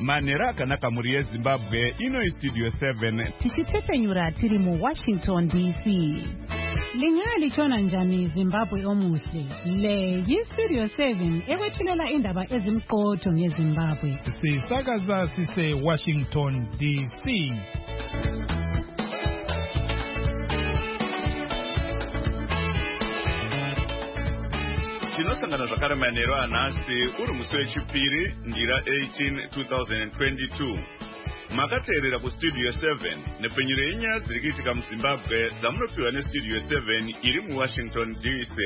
Manera akanaka muri yeZimbabwe ino Studio 7 tichitepenyura tiri mu Washington DC. Lingali chona njani Zimbabwe omuhle. Le Studio 7 ekwethulela indaba ezimqotho ngeZimbabwe. Sisakaza sise Washington DC. Tinosangana zvakare manheru anhasi uri musi wechipiri ndira 18 2022. Makateerera kuStudio 7 nepfenyuro yenyaya dziri kuitika muZimbabwe dzamunopiwa neStudio 7 iri muWashington DC.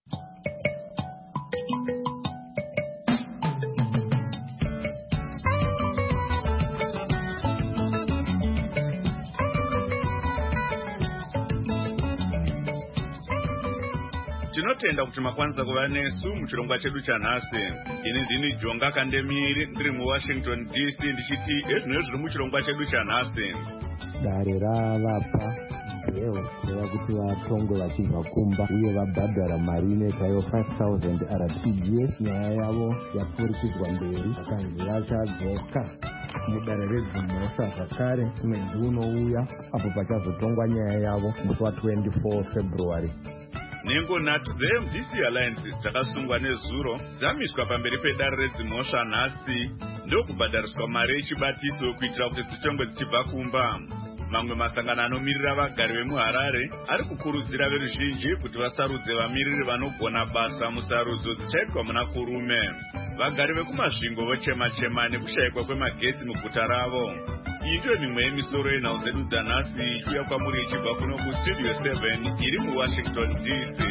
Tinotenda kuti makwanisa kuva nesu muchirongwa chedu chanhasi. Ini ndini Jonga Kandemiri ndiri muWashington DC ndichiti ezvinenge zviri muchirongwa chedu chanhasi. Dare ravapa bheo kureva kuti vatongwe vachibva kumba uye vabhadhara mari inetayo 5,000 RTGS. Nyaya yavo yapfurikidzwa mberi vakanzi vachadzoka mudare redzimhosva zvakare mwedzi unouya apo pachazotongwa nyaya yavo musi wa24 February. Nhengo nhatu dzeMDC Alliance dzakasungwa nezuro dzamiswa pamberi pedare redzimhosva nhasi ndokubhadhariswa mari yechibatiso kuitira kuti dzitongwe dzichibva kumba. Mamwe masangano anomirira vagari vemuHarare ari kukurudzira veruzhinji kuti vasarudze vamiriri vanogona basa musarudzo dzichaitwa muna kurume. Vagari vekumasvingo vochema-chema nekushayikwa kwemagetsi muguta ravo. Iyi ndiyo mimwe yemisoro yenhau dzedu dzanhasi ichiuya kwamuri ichibva kuno kuStudio 7 iri muWashington DC.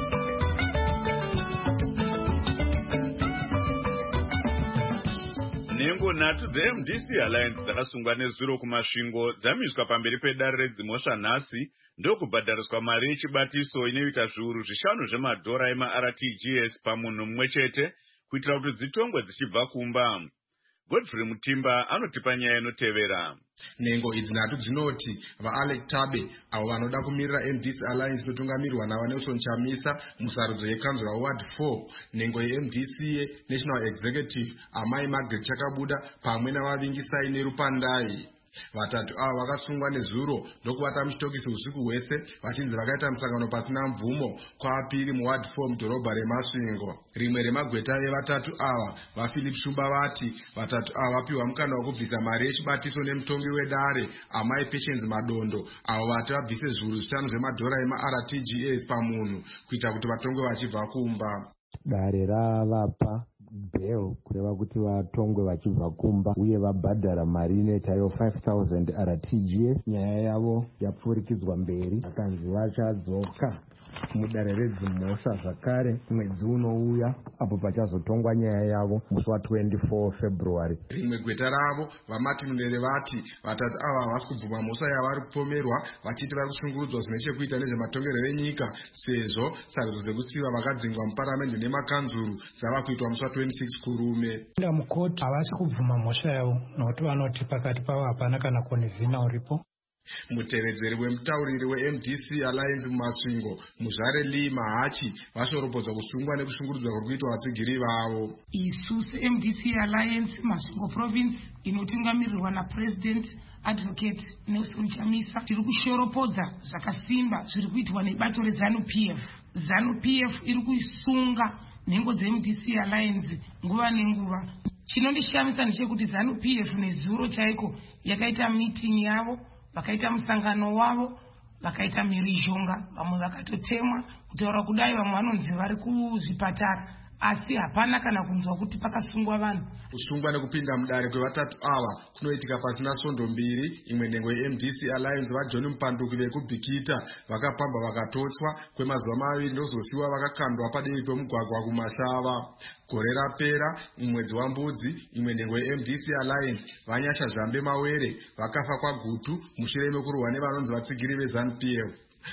Nhengo nhatu dzeMDC Alliance dzakasungwa nezuro kumasvingo dzamiswa pamberi pedare redzimhosva nhasi ndokubhadhariswa mari yechibatiso inoita zviuru 5 zvemadhora ema-RTGS pamunhu mumwe chete kuitira kuti dzitongwe dzichibva kumba. Godfrey Mutimba anotipa nyaya inotevera. Nhengo idzi nhatu dzinoti vaAlec Tabe avo vanoda kumirira MDC Alliance inotungamirwa naVanelson Chamisa musarudzo yekanzura Ward 4. Nhengo yeMDC National Executive Amai Margaret Chakabuda pamwe navavingisai neRupandai. Vatatu ava vakasungwa nezuro ndokuvata muchitokisi usiku hwese vachinzi vakaita musangano pasina mvumo kwavapiri muWard 4 mudhorobha reMasvingo. Rimwe remagweta evatatu ava vaPhilip Shumba vati vatatu ava vapiwa mukana wokubvisa mari yechibatiso nemutongi wedare Amai Patience Madondo avo vati vabvise zviuru 5 zvemadhora ema-RTGS pamunhu kuita kuti vatongwe vachibva kumba. Dare ravapa bheo kureva kuti vatongwe vachibva kumba uye vabhadhara mari inetayo 5,000 RTGS. Nyaya yavo yapfurikidzwa mberi vakanzi vachadzoka mudare redzimhosva zvakare mwedzi unouya apo pachazotongwa nyaya yavo musi wa24 February. Rimwe gweta ravo vaMartin Munere vati vatatu ava havasi kubvuma mhosva yavari kupomerwa vachiti vari kushungurudzwa zvine chekuita nezvematongero enyika sezvo sarudzo dzekutsiva vakadzingwa muparamende nemakanzuru dzava kuitwa musi wa26 kurume. Nda mukoti havasi kubvuma mhosva yavo nokuti vanoti pakati pavo hapana kana konivhina uripo. Mutevedzeri wemutauriri weMDC Alliance mumasvingo Muzvare Lee Mahachi vashoropodzwa kusungwa nekushungurudzwa kuri kuitwa vatsigiri vavo. Isusu MDC Alliance Masvingo Province inotungamirirwa naPresident Advocate Nelson Chamisa tiri kushoropodza zvakasimba zviri kuitwa nebato reZANU-PF. ZANU-PF iri kuisunga nhengo dzeMDC Alliance nguva nenguva. Chinondishamisa ndechekuti ZANU-PF nezuro chaiko yakaita meeting yavo, vakaita musangano wavo, vakaita mhirizhonga, vamwe vakatotemwa kutaura kudai, vamwe vanonzi vari kuzvipatara, asi hapana kana kunzwa kuti pakasungwa vanhu. Kusungwa nekupinda mudare kwevatatu ava kunoitika pasina svondo mbiri. Imwe nhengo yeMDC Alliance vaJohn Mupanduki vekubhikita vakapamba vakatotswa kwemazuva maviri ndozosiwa vakakandwa padivi pemugwagwa kuMashava. Gore rapera mumwedzi waMbudzi, imwe nhengo yeMDC Alliance vaNyasha Zambe Mawere vakafa kwagutu mushure mekurwa nevanonzi vatsigiri veZANU-PF.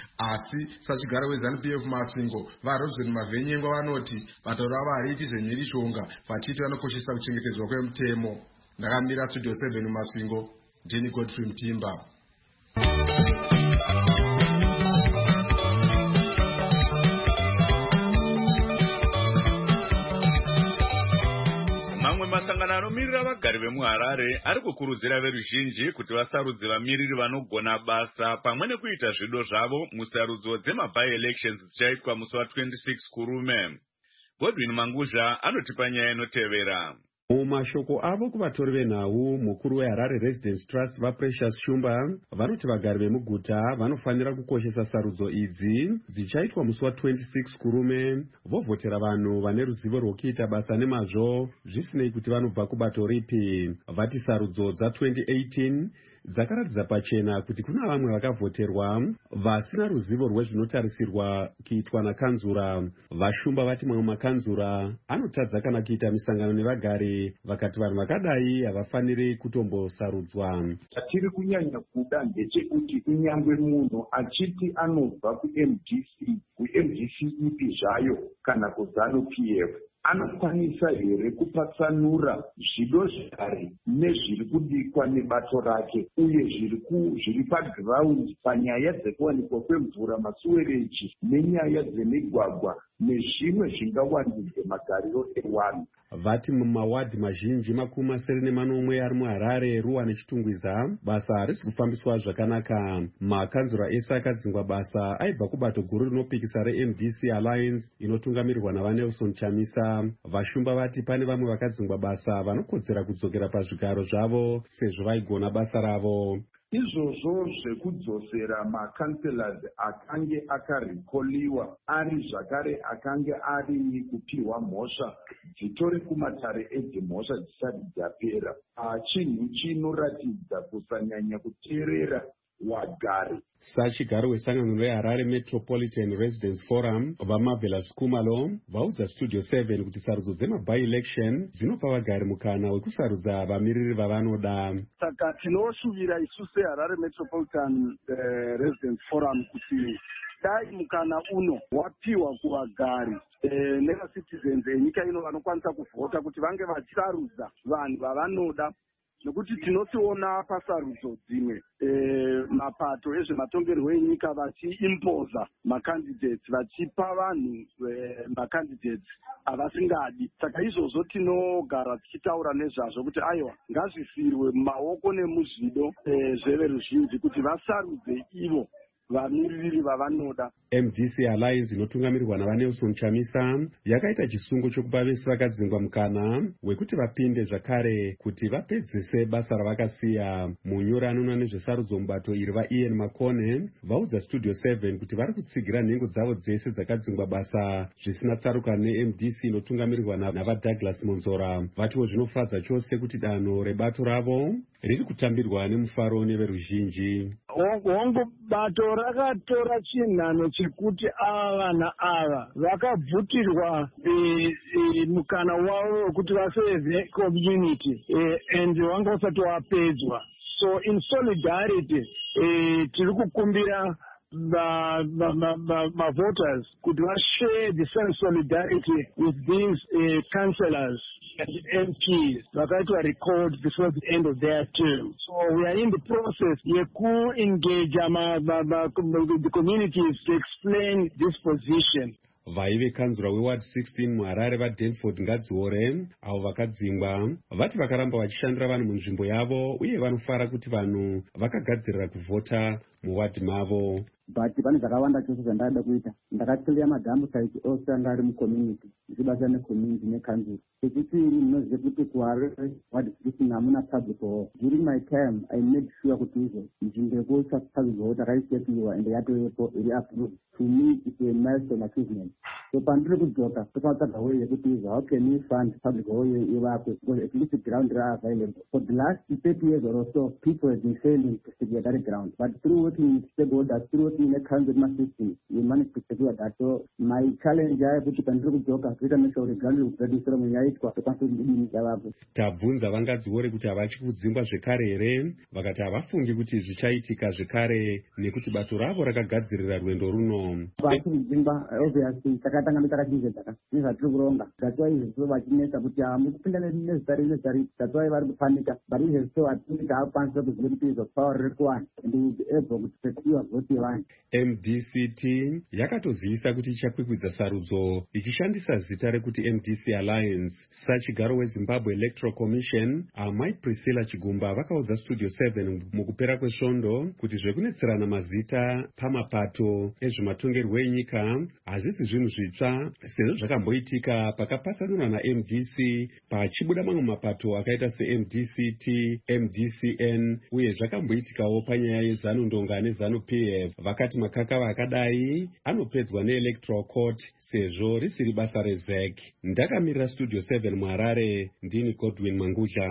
Asi sachigaro weZANU-PF Masvingo vaRobson Mavhenyengwa vanoti vataura variiti zvenhirishonga vachiti vanokoshesa kuchengetedzwa kwemutemo. Ndakamira Studio 7 Masvingo, ndini Godfrey Mutimba. Masangano anomirira vagari vemuharare ari kukurudzira veruzhinji kuti vasarudze vamiriri vanogona basa pamwe nekuita zvido zvavo musarudzo dzemabi-elections dzichaitwa musi wa26 kurume. Godwin Manguzha anotipa nyaya inotevera. Mumashoko avo kuvatori venhau, mukuru weHarare Residence Trust vaPrecious Shumba vanoti vagari vemuguta vanofanira kukoshesa sarudzo idzi dzichaitwa musi wa26 kurume, vovhotera vanhu vane ruzivo rwokuita basa nemazvo zvisinei kuti vanobva kubato ripi. Vati sarudzo dza2018 dzakaratidza pachena kuti kuna vamwe vakavhoterwa vasina ruzivo rwezvinotarisirwa kuitwa nakanzura. Vashumba vati mamwe makanzura anotadza kana kuita misangano nevagari, vakati vanhu vakadai havafaniri kutombosarudzwa. Chatiri kunyanya kuda ndechekuti kunyangwe munhu achiti anobva kuMDC ipi zvayo kana kuZANU-PF anokwanisa here kupatsanura zvido zvare nezviri kudikwa nebato rake uye zviri pagiraundi panyaya dzekuwanikwa kwemvura, masuwereji nenyaya dzemigwagwa nezvimwe zvingawandudze magariro evanhu. Vati mumawadhi mazhinji 80 ari muHarare, Ruwa neChitungwiza basa harisi kufambiswa zvakanaka. Makanzura ese akadzingwa basa aibva kubato guru rinopikisa reMDC Alliance inotungamirirwa naVaNelson Chamisa. Vashumba vati pane vamwe vakadzingwa basa vanokodzera kudzokera pazvigaro zvavo sezvo vaigona basa ravo. Izvozvo zvekudzosera makanselors akange akarikoliwa ari zvakare akange ari kupiwa mhosva dzitori kumatare edzimhosva dzisati dzapera, chinhu chinoratidza kusanyanya kuteerera wagari. Sachigaro wesangano reHarare Metropolitan Residence Forum vaMarvelous Kumalo vaudza Studio 7 kuti sarudzo dzemabi-election dzinopa vagari mukana wekusarudza vamiriri vavanoda. Saka tinoshuvira isu seHarare Metropolitan Residence Forum kuti dai mukana uno wapiwa kuvagari nevacitizens enyika ino vanokwanisa kuvhota kuti vange vachisarudza vanhu vavanoda, nekuti tinosiona pasarudzo dzimwe mapato ezvematongerwo enyika vachiimpoza macandidates, vachipa vanhu macandidates avasingadi. Saka izvozvo tinogara tichitaura nezvazvo kuti aiwa ngazvisirwe mumaoko nemuzvido zveveruzhinji kuti vasarudze ivo vamiriri vavanoda. MDC Alliance inotungamirirwa naVaNelson Chamisa yakaita chisungo chokupa vese vakadzingwa mukana wekuti vapinde zvakare kuti vapedzese basa ravakasiya. Munyori anoona nezvesarudzo mubato iri vaIan Makone vaudza Studio 7 kuti vari kutsigira nhengo dzavo dzese dzakadzingwa basa zvisina tsaruka neMDC inotungamirirwa navaDouglas Monzora. Vatiwo zvinofadza chose kuti danho rebato ravo riri kutambirwa nemufaro neveruzhinji. Hongo bato rakatora chinhano chekuti ava vana ava vakabvutirwa mukana wavo wekuti vasevhe community and wanga usati wapedzwa. So in solidarity tiri kukumbira voters kuti vashare the same solidarity with these councillors and MPs vakaitwa record before the end of their term. So we are in the process yeku-engage the communities to explain this position. Vaive kanzura weWard 16 muHarare vaDanford Ngadziore avo vakadzingwa vati vakaramba vachishandira vanhu munzvimbo yavo uye vanofara kuti vanhu vakagadzirira kuvhota muwadhi mavo. But pane zvakawanda chose zvandada kuita. Ndakaclear madhambu site ose anga ari mucommunity ndichibata necommunity nekanzura. Chechipiri munoziva kuti kuHarare Ward 16 hamuna public hall. During my time I made sure kuti nzvimbo yekuisa public hall takaisekiwa and yatovepo iri approved. To me it's a milestone achievement. So pandiri kudzoka topatsvaga way yekuti how can we fund public hall ivakwe because at least the ground are available. For the last 30 years or so people have been failing to secure that ground. But through working with stakeholders, through working in a council system, we managed to secure that. So my challenge is kuti pandiri kudzoka kuita make sure ground reproducer muyaitwa tokwanisa kudini yavako. Tabvunza vangadziore kuti havachi kudzingwa zvekare here, vakati havafungi kuti zvichaitika zvekare nekuti bato ravo rakagadzirira rwendo runo. Vachi kudzingwa obviously takati takatanga takachizedzaka nezvatiri kuronga. That's why izvo vachinesa kuti mukupinda nezita riri. That's why vari kupanika. But izvo so hatinenge akwanisa kuziva kuti izvo power riri kuwana and we will be able to secure vote yevanhu. MDCT yakatozivisa kuti ichakwikwidza sarudzo ichishandisa zita rekuti MDC Alliance. Sachigaro weZimbabwe Electoral Commission Amai Priscilla Chigumba vakaudza Studio 7 mukupera kwesvondo kuti zvekunetserana mazita pamapato ezvematongerwo enyika hazvisi zvinhu zvitsva sezvo zvakamboitika pakapasanurwa naMDC pachibuda mamwe mapato akaita seMDCT, MDCN uye zvakamboitikawo panyaya yeZanu-Ndonga neZanu-PF. Vakati makakava akadai anopedzwa neElectoral Court sezvo risiri basa reZEC. Ndakamirira Studio 7 muHarare, ndini Godwin Mangusha.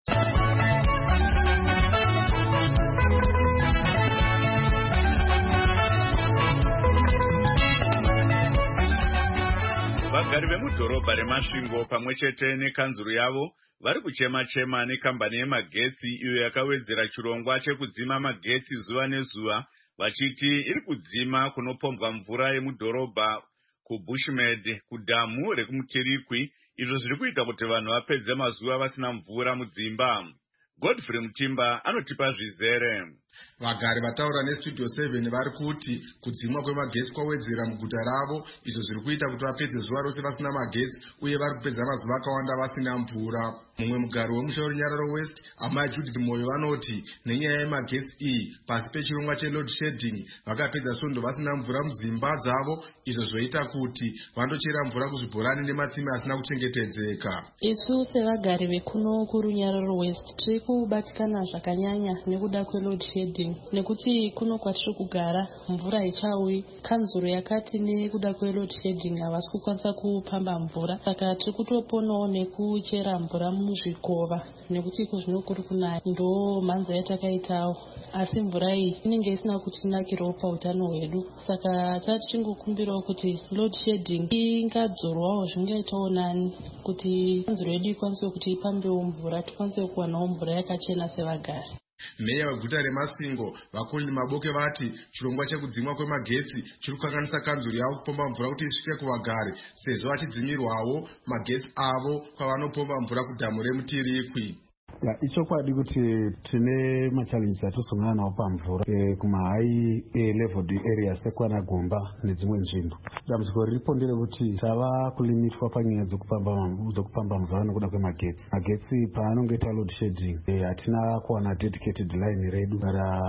Vagari vemudhorobha reMasvingo pamwe chete nekanzuru yavo vari kuchema-chema nekambani yemagetsi iyo yakawedzera chirongwa chekudzima magetsi zuva nezuva, vachiti iri kudzima kunopombwa mvura yemudhorobha kuBushmed kudhamu rekumutirikwi, izvo zviri kuita kuti vanhu vapedze mazuva vasina mvura mudzimba. Godfrey Mutimba anotipa zvizere. Vagari vataura neStudio 7 vari kuti kudzimwa kwemagetsi kwawedzera muguta ravo, izvo zviri kuita kuti vapedze zuva rose vasina magetsi uye vari kupedza mazuva akawanda vasina mvura. Mumwe mugari wemusha weRunyararo West, Amai Judith Moyo, vanoti nenyaya yemagetsi iyi pasi pechirongwa cheload shedding vakapedza svondo vasina mvura mudzimba dzavo, izvo zvoita kuti vandochera mvura kuzvibhorani nematsime asina kuchengetedzeka. Isu sevagari vekuno kuRunyararo West tiri kubatikana zvakanyanya nekuda kweload shedding nekuti kuno kwatiri kugara mvura haichauyi. Kanzuro yakati nekuda kweload shedding havasi kukwanisa kupamba mvura, saka tiri kutoponawo nekuchera mvura muzvikova nekuti kuzvino kuri kunaya ndo mhanza yatakaitawo, asi mvura iyi inenge isina kutinakirawo pautano hwedu. Saka tichingokumbirawo kuti load shedding ingadzorwawo zvingaitawo nani kuti kanzuro yedu ikwanise kuti ipambewo mvura, tikwanise kuwanawo mvura yakachena sevagari. Meya weguta reMasvingo Vakondi Maboke vati chirongwa chekudzimwa kwemagetsi chiri kukanganisa kanzuro yavo kupomba mvura kuti isvike kuvagari sezvo vachidzimirwawo magetsi avo kwavanopomba mvura kudhamu remutirikwi. Ichokwadi kuti tine machallenges atisongana nawo pamvura kumahigh leveled areas sekwana Gomba nedzimwe nzvimbo. Dambudziko riripo nderekuti tava kulimitwa panyaya dzokupamba mvura nokuda kwemagetsi. Magetsi paanongoita load shedding hatina kuwana dedicated line redu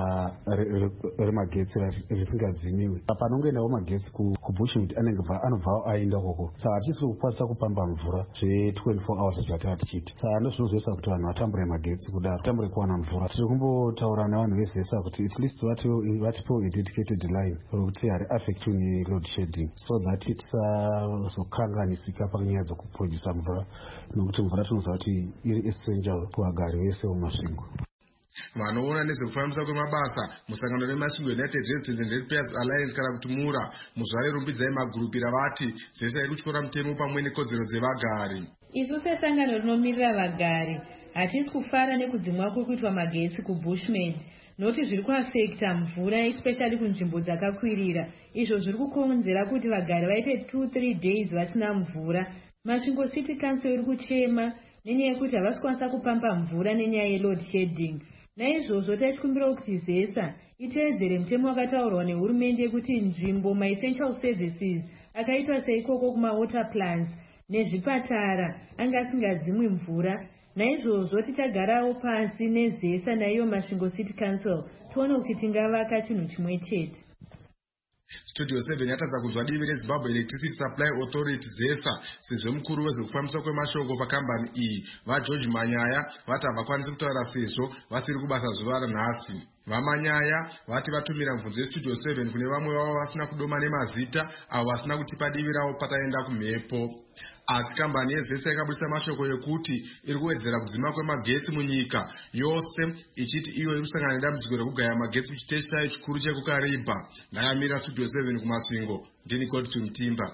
remagetsi risingadzimiwi. Panongoendawo magetsi kuBushwood anobvawo aenda koko, saka hatisi kukwanisa kupamba mvura zve24 hours zvatava tichiita. Saka ndozvinozoisa kuti vanhu vatambure magetsi kudaro tambure kuwana mvura. Tiri kumbotaura navanhu vezesa kuti at least vatipewo dedicated line rokuti hari affectiwe neload shedding so that tisazokanganisika panyaya dzokuprodusa mvura, nokuti mvura tinoziva kuti iri essential kuvagari vese muMasvingo. Vanoona nezvekufambisa kwemabasa musangano reMasvingo United Resident and Ratepayers Alliance kana kuti MURA muzuva rerumbidzai magurupira vati zvese iri kutyora mutemo pamwe nekodzero dzevagari. Isu sesangano rinomirira vagari hatisi kufara nekudzimwa kwekuitwa magetsi kuBushmed, noti zviri kuafekta mvura especially kunzvimbo dzakakwirira, izvo zviri kukonzera kuti vagari vaite 2-3 days vasina mvura. Masvingo City Council iri kuchema nenyaya yekuti havasi kwanisa kupamba mvura nenyaya yeload shedding. Naizvozvo tichikumbira kuti ZESA iteedzere mutemo wakataurwa nehurumende kuti nzvimbo essential services akaitwa seikoko kumawater plants nezvipatara anga asingadzimwi mvura. Naizvozvo tichagarawo pasi neZESA naiyo Masvingo City Council tione kuti tingavaka chinhu chimwe chete. Studio 7 yatadza kunzwa divi reZimbabwe Electricity Supply Authority ZESA sezvo mukuru wezvekufambisa kwemashoko pakambani iyi vaGeorge Manyaya vati havakwanisi kutaura sezvo vasiri kubasa zuva ranhasi. Vamanyaya vati vatumira mvunzo yeStudio 7 kune vamwe vavo vasina kudoma nemazita avo vasina kutipa divi ravo pataenda kumhepo. Asi kambani yeZESA yakabudisa mashoko ekuti iri kuwedzera kudzima kwemagetsi munyika yose, ichiti iyo iri kusangana nedambudziko rekugaya magetsi kuchiteshi chayo chikuru chekuKariba. Ndayamira Studio 7 kuMasvingo, ndini Godfrey Mutimba.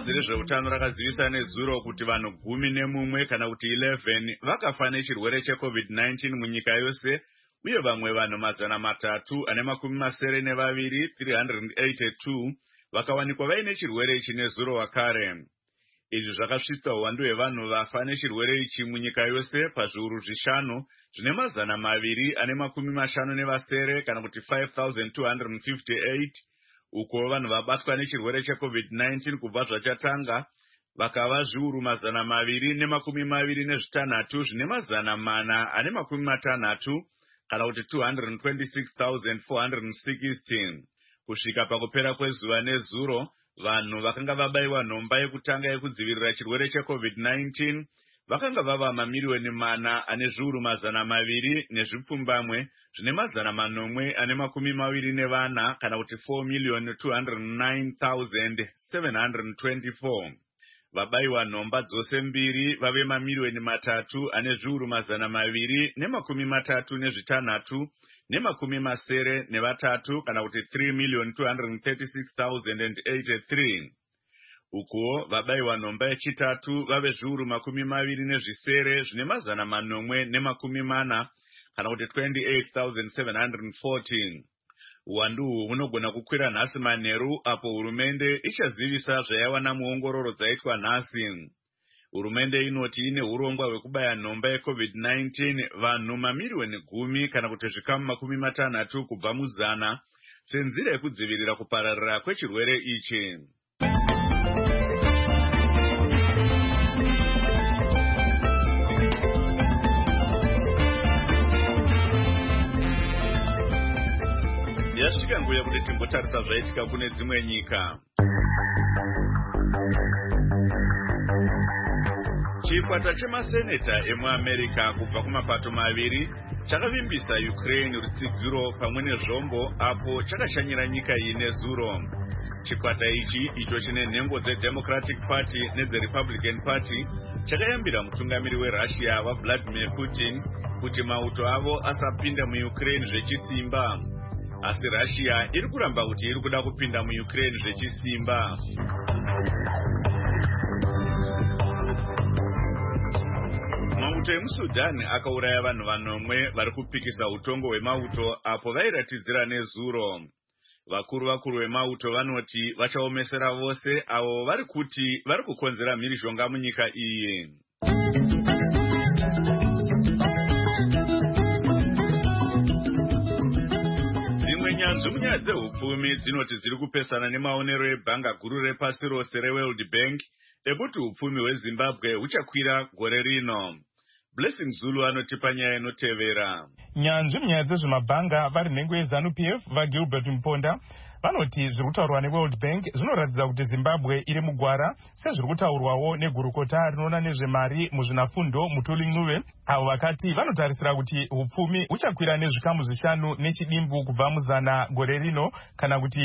bazi rezveutano rakazivisa nezuro kuti vanhu 11 kana kuti 11 vakafa nechirwere cheCovid-19 munyika yose, uye vamwe vanhu 382 vakawanikwa vaine chirwere ichi nezuro wakare. Izvi zvakasvitsa uwandu hwevanhu vafa nechirwere ichi munyika yose pazviuru 5 zvine 250 kana kuti 5258, uko vanhu vabatwa nechirwere cheCovid-19 kubva zvachatanga vakava zviuru 226 zvine 460 kana kuti 226,416. Kusvika pakupera kwezuva nezuro, vanhu vakanga vabayiwa nhomba yekutanga yekudzivirira chirwere cheCovid-19 vakanga vava mamiliyoni 4,200 nezvipfumbamwe zvine 424 kana kuti 4,209,724. Vabayiwa nhomba dzose mbiri vave mamiliyoni 3,236,3 ne 3 kana kuti 3,236,083. Ukuwo vabayiwa nhomba yechitatu vave zviuru 20 zvine 440 kana kuti 28,714. Uwandu huu hunogona kukwira nhasi manheru apo hurumende ichazivisa zvayawana muongororo dzaitwa nhasi. Hurumende inoti ine urongwa hwekubaya nhomba yeCovid-19 vanhu mamiliyoni 10 kana kuti zvikamu 60 kubva mu100 senzira yekudzivirira kupararira kwechirwere ichi. Yasvika nguva yekuti timbotarisa zvaitika kune dzimwe nyika. Chikwata chemaseneta emuAmerica kubva kumapato maviri chakavimbisa Ukraine rutsigiro pamwe nezvombo apo chakashanyira nyika iyi nezuro. Chikwata ichi icho chine nhengo dzeDemocratic Party nedzeRepublican Party chakayambira mutungamiri weRussia waVladimir Putin kuti mauto avo asapinda muUkraine zvechisimba. Asi Russia iri kuramba kuti iri kuda kupinda muUkraine zvechisimba. Mauto emuSudan akauraya vanhu 9 vari kupikisa utongo hwemauto apo vairatidzira nezuro. Vakuru vemauto vanoti vachaomesera vose avo vari kuti vari kukonzera mhirizhonga munyika iyi. Nyanzvi munyaya dzehupfumi dzinoti dziri kupesana nemaonero ebhanga guru repasi rose reWorld Bank ekuti hupfumi hweZimbabwe huchakwira gore rino. Blessing Zulu anotipa nyaya inotevera. Nyanzvi munyaya dzezvemabhanga vari nhengo yeZANU-PF vaGilbert Mponda vanoti zviri kutaurwa neWorld Bank zvinoratidza kuti Zimbabwe iri mugwara sezviri kutaurwawo negurukota rinoona nezvemari muzvinafundo Mutuli Ncube, avo vakati vanotarisira kuti hupfumi huchakwira nezvikamu 5 nechidimbu kubva mu100 gore rino kana kuti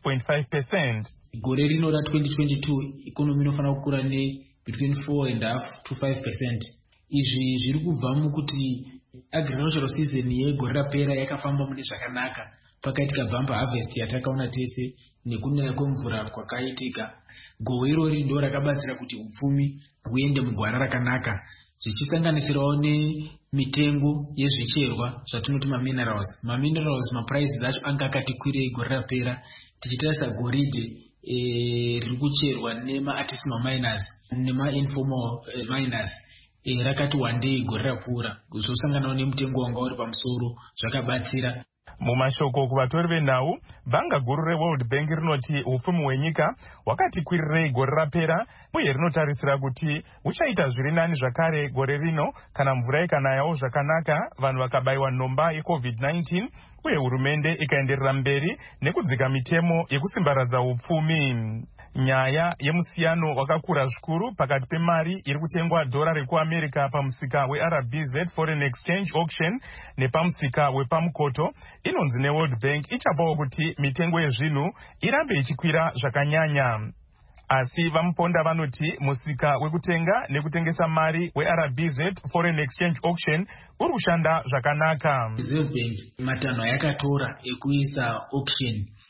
5.5%. Gore rino ra2022 ikonomi inofanira kukura between 4.5 to 5%. Izvi zviri kubva mukuti agricultural season yegore rapera yakafamba mune zvakanaka. Pakaitika bumper harvest yatakaona tese nekunaya kwemvura kwakaitika. Gohwe irori ndo rakabatsira kuti upfumi huende mugwara rakanaka, zvichisanganisirawo nemitengo yezvicherwa zvatinoti maminerals. Maminerals maprices acho anga akati kwirei gore rapera, tichitarisa goridhe riri kucherwa nemaartisanal miners nemainformal miners rakati wandei gore rapfuura, zvosanganawo nemutengo wanga uri pamusoro, zvakabatsira. Mumashoko kuvatori venhau, bhanga guru reWorld Bank rinoti hupfumi hwenyika hwakati kwirirei gore rapera, uye rinotarisira kuti huchaita zviri nani zvakare gore rino kana mvura ikanayawo zvakanaka, vanhu vakabayiwa nhomba yeCovid-19 uye hurumende ikaenderera mberi nekudzika mitemo yekusimbaradza hupfumi. Nyaya yemusiyano wakakura zvikuru pakati pemari iri kutengwa dhora rekuAmerica pamusika weRBZ Foreign Exchange Auction nepamusika wepamukoto inonzi neWorld Bank ichapawo kuti mitengo yezvinhu irambe ichikwira zvakanyanya. Asi vamuponda vanoti musika wekutenga nekutengesa mari weRBZ Foreign Exchange Auction uri kushanda zvakanaka. Reserve Bank matanho ayakatora ekuisa auction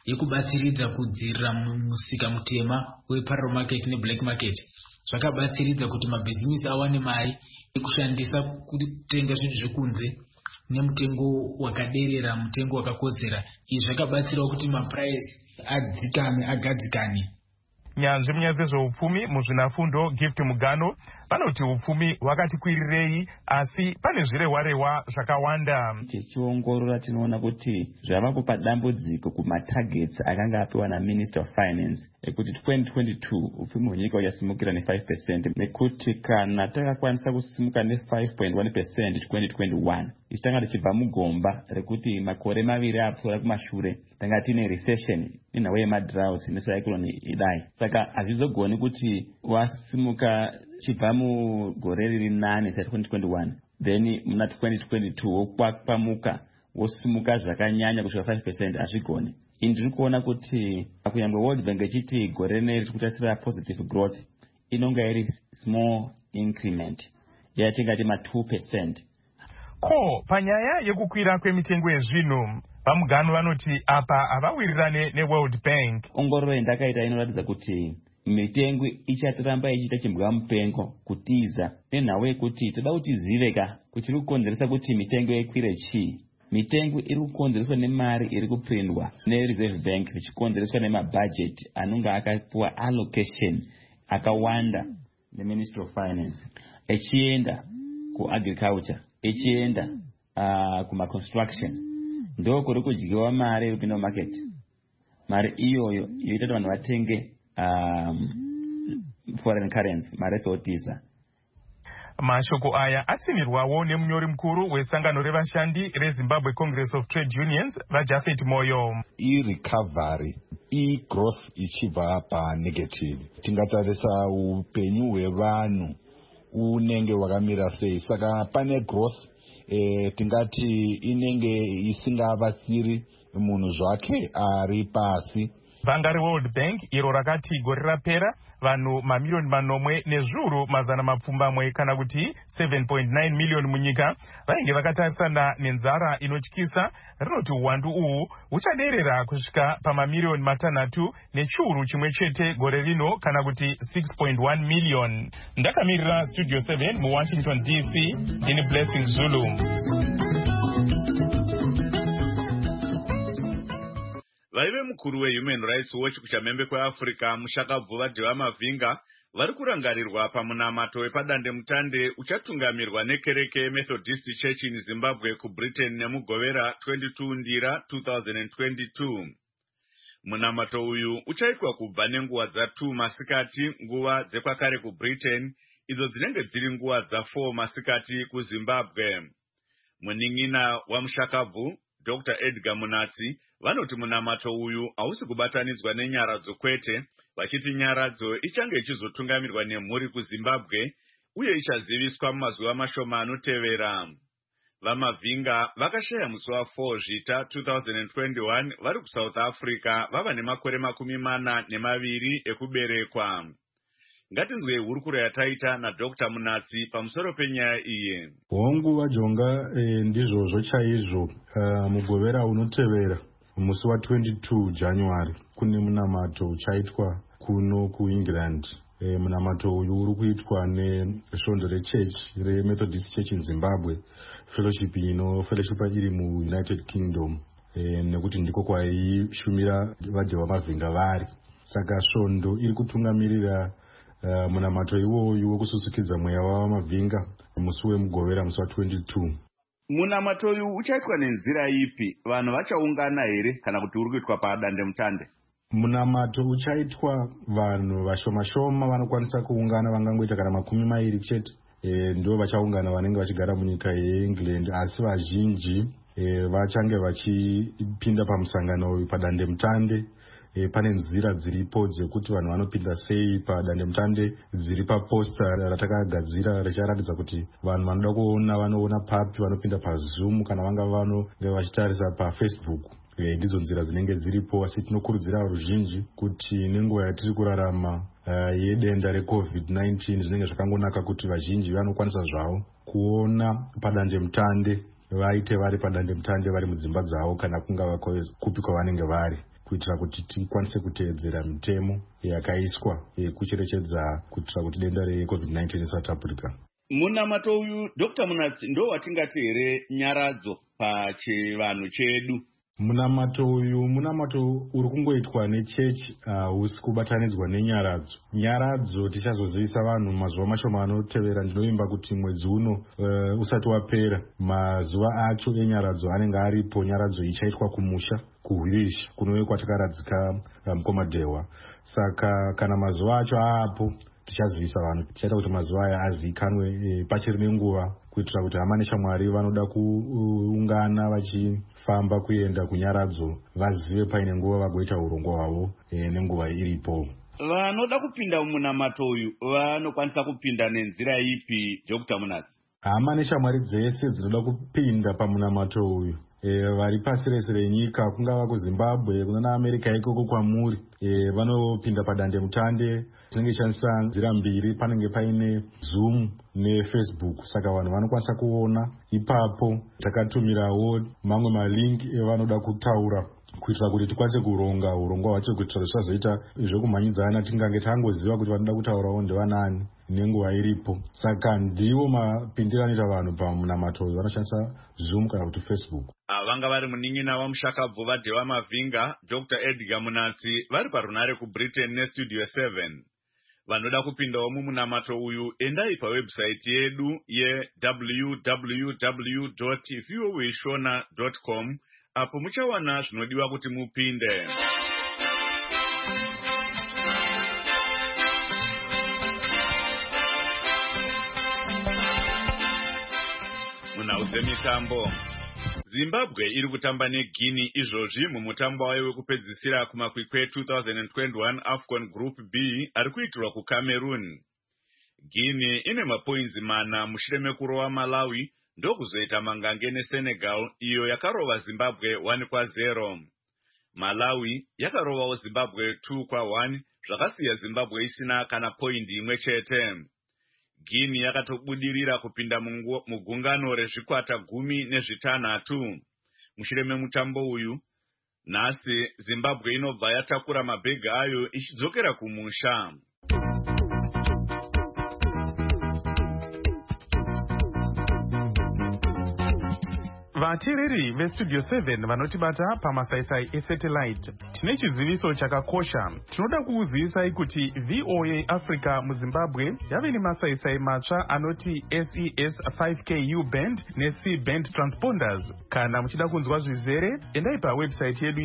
yekubatsiridza kudzivirira musika mutema weparallel market neblack market. Zvakabatsiridza kuti mabhizinisi awane mari yekushandisa kutenga zvinhu zvekunze nemutengo wakaderera, mutengo wakakodzera. Izvi zvakabatsirawo kuti maprice agadzikane. Nyanzvi munyaya zveupfumi muzvinafundo Gift Mugano vanoti upfumi hwakati kwirirei, asi pane zvirehwa zvakawanda. Tichiongorora tinoona kuti zvava kupa dambudziko kumatargets akanga apiwa naMinister of Finance ekuti 2022 upfumi hwenyika uchasimukira ne5% nekuti kana takakwanisa kusimuka ne5.1% 2021 ichi tanga tichibva mugomba rekuti makore maviri apfuura kumashure tanga tine recession inhau yemadroughts necyclone idai. Saka hazvizogoni kuti wasimuka chibva mugore riri 8 sa2021 then muna 2022 wokwapamuka wosimuka zvakanyanya kusvika 5%, hazvigoni. Ndiri kuona kuti kunyangwe World Bank ichiti gore rineri tikutasira positive growth inonga iri small increment yatingati ma2%. Ko panyaya yekukwira kwemitengo yezvinhu vamugano vanoti apa havawirirane neWorld Bank. Ongororo yandakaita inoratidza kuti mitengo ichatiramba ichiita chimbwa mupengo kutiza nenhau yekuti toda kuti ziveka kuchiri kukonzeresa kuti mitengo ikwire chii. Mitengo iri kukonzereswa nemari iri kuprindwa neReserve Bank ichikonzereswa nemabudget anonga akapiwa allocation akawanda neMinistry of Finance echienda kuagriculture echienda kumaconstruction. Ndo kuri kudyiwa mari iri kupinda mumarket. Mari iyoyo yoita kuti vanhu vatenge foreign currency, mari dzotiza. Mashoko aya atsinirwawo nemunyori mukuru wesangano revashandi reZimbabwe Congress of Trade Unions vaJafet Moyo. Recovery growth ichibva panegative, tingatarisa upenyu hwevanhu unenge wakamira sei. Saka pane growth tingati inenge isingavatsiri munhu zvake ari pasi. Bhanga reWorld Bank iro rakati gore rapera vanhu mamiliyoni manomwe nezviuru mazana mapfumbamwe kana kuti 7.9 miliyoni munyika vainge vakatarisana nenzara inotyisa. Rinoti uwandu uhu huchaderera kusvika pamamiliyoni matanhatu nechiuru chimwe chete gore rino kana kuti 6.1 miliyoni. Ndakamirira Studio 7 muWashington DC, ini Blessing Zulu. Vaive mukuru weHuman Rights Watch kuchamhembe kweAfrica Mushakabvu Vadheva Mavhinga vari kurangarirwa pamunamato wepadande mutande uchatungamirwa nekereke Methodist Church in Zimbabwe kuBritain nemugovera 22 Ndira 2022. Munamato uyu uchaitwa kubva nenguva dza2 masikati nguva dzekwakare kuBritain, idzo dzinenge dziri nguva dza4 masikati kuZimbabwe. Munin'ina waMushakabvu Dr. Edgar Munatsi vanoti munamato uyu hausi kubatanidzwa nenyaradzo kwete, vachiti nyaradzo ichange ichizotungamirwa nemhuri kuZimbabwe uye ichaziviswa mumazuva mashoma anotevera. VaMavhinga vakashaya musi wa4 Zvita 2021 vari kuSouth Africa vava nemakore 42 ekuberekwa. Ngatinzwe hurukuro yataita naDr. Munatsi pamusoro penyaya iyi. Hongu vajonga ndizvozvo chaizvo. Mugovera unotevera musi wa22 January kune munamato uchaitwa kuno kuEngland. Munamato uyu uri kuitwa nesvondo reChurch reMethodist Church in Zimbabwe, fellowship iri muUnited Kingdom, nekuti ndiko kwaishumira Vadheva Mavhinga vari. Saka svondo iri kutungamirira munamato iwoyu wekususukidza mweya wavaMavhinga musi wemugovera musi wa22. Munamato uyu uchaitwa nenzira ipi? Vanhu vachaungana here kana kuti uri kuitwa padande mutande? Munamato uchaitwa vanhu vashoma vanokwanisa kuungana, vangangoita kana 20 chete. Ndo vachaungana vanenge vachigara munyika yeEngland, asi vazhinji vachange vachipinda pamusangano uyu padande mutande. Pane nzira dziripo dzekuti vanhu vanopinda sei padande mutande dziri paposta ratakagadzira richaratidza kuti vanhu vanoda kuona vanoona papi, vanopinda paZoom kana vanga vanenge vachitarisa paFacebook. Ndidzo nzira dzinenge dziripo, asi tinokurudzira ruzhinji kuti nenguva yatiri kurarama yedenda reCovid-19 zvinenge zvakangonaka kuti vazhinji vanokwanisa zvavo kuona padande mutande, vaite vari padande mutande vari mudzimba dzavo kana kungava kupi kwavanenge vari. kuitira kuti tikwanise kuteedzera mitemo yakaiswa kucherechedza kuitira kuti denda reCovid-19 risatapurika. Munamato uyu Dr. Munatsi ndo watingati here nyaradzo pachivanhu chedu? Munamato uyu uri kungoitwa nechechi, usi kubatanidzwa nenyaradzo. Nyaradzo tichazozivisa vanhu mazuva mashoma anotevera. Ndinovimba kuti mwedzi uno usati wapera, mazuva acho enyaradzo anenge aripo. Nyaradzo ichaitwa kumusha kuHwirisha kunove kwatakaradzika mukomadhewa. Saka kana mazuva acho aapo tichazivisa vanhu, tichaita kuti mazuva aya azivikanwe pachiri nenguva, kuitira kuti hama neshamwari vanoda kuungana vachifamba kuenda kunyaradzo vazive paine nguva vagoita urongwa hwavo nenguva iripo. Vanoda kupinda munamato uyu vanokwanisa kupinda nenzira ipi, Dr. Munatsi? Hama neshamwari dzese dzinoda kupinda pamunamato uyu vari pasi rese renyika, kungava kuZimbabwe, kuna America ikoko kwamuri, vanopinda padande mutande. Tinenge ichishandisa nzira mbiri, panenge paine Zoom neFacebook, saka vanhu vanokwanisa kuona ipapo. Takatumirawo mamwe malingi evanoda kutaura kuitira kuti tikwanise kuronga urongwa hwacho, kuitira kuti tisazoita zvokumhanyidzana tingange tangoziva kuti vanoda kutaurawo ndevanani nenguva iripo. Saka ndiwo mapindiro anoita vanhu pamunamato uyu, vanoshandisa Zoom kana kuti Facebook. Vanga vari munin'ina wamushakabvu vaDhewa Mavhinga, Dr. Edgar Munatsi, vari parunare kuBritain neStudio 7. Vanoda kupindawo mumunamato uyu, endai pawebsite yedu ye www.voashona.com, apo muchawana zvinodiwa kuti mupinde. Munhau dzemitambo. Zimbabwe iri kutamba neGuinea izvozvi mumutambo wayo wekupedzisira kumakwikwi 2021 AFCON Group B ari kuitirwa kuCameroon. Guinea ine mapoints 4 mushure mekurova Malawi ndokuzoita mangange neSenegal iyo yakarova Zimbabwe 1-0. Malawi yakarovawo Zimbabwe 2-1, zvakasiya Zimbabwe isina kana point imwe chete. Guinea yakatobudirira kupinda mugungano rezvikwata 16. Mushure memutambo uyu, nhasi Zimbabwe inobva yatakura mabhegi ayo ichidzokera kumusha. Vateereri veStudio 7 vanotibata pamasaisai esatellite, tine chiziviso chakakosha. Tinoda kukuzivisai kuti VOA Africa muZimbabwe yave nemasaisai matsva anoti SES 5K U-band neC-band transponders. Kana muchida kunzwa zvizere, endai pawebsite yedu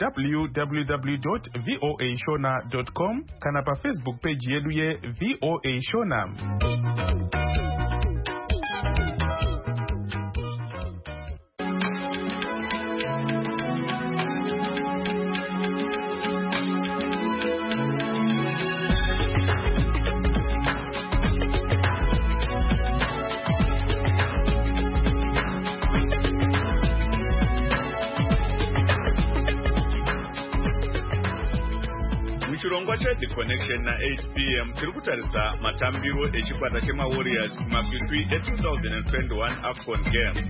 ye-www.voashona.com kana paFacebook page yedu ye-VOA Shona. Chirongwa cheThe Connection na 8 p.m. tiri kutarisa matambiro echikwata chemaWarriors kumakwikwi e2021 AFCON Game.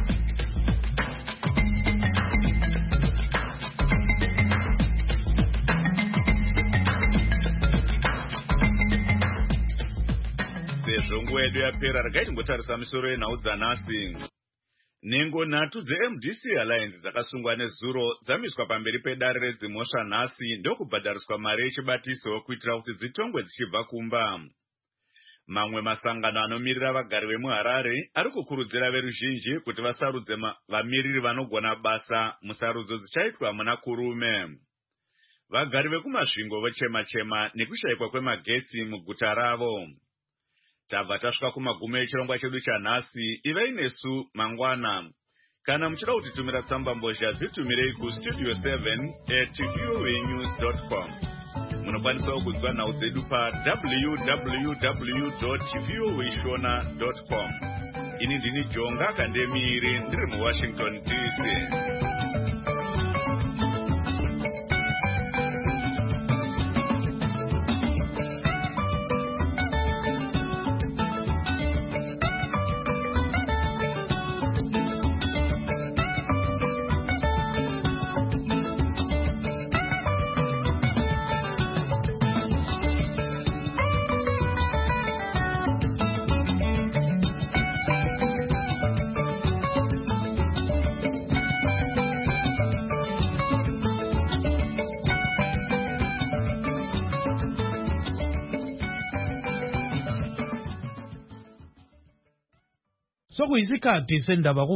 Sezvo nguva yedu yapera, regai tingotarisa misoro yenhau dzanhasi. Nhengo 3 dzeMDC Alliance dzakasungwa nezuro dzamiswa pamberi pedare redzimhosva nhasi ndokubhadhariswa mari yechibatiso kuitira kuti dzitongwe dzichibva kumba. Mamwe masangano anomirira vagari vemuHarare ari kukurudzira veruzhinji kuti vasarudze vamiriri vanogona basa musarudzo dzichaitwa muna kurume. Vagari vekumasvingo vochema-chema nekushayikwa kwemagetsi muguta ravo. Tabva tasvika kumagumo echirongwa chedu chanhasi. Ivai nesu mangwana. Kana muchida kutitumira tsamba mbozha, dzitumirei kustudio7@voanews.com. Munokwanisawo kunzwa nhau dzedu pa-www.voashona.com. Ini ndini Jonga Kandemiiri, ndiri muWashington DC. kuyisikhathi sendaba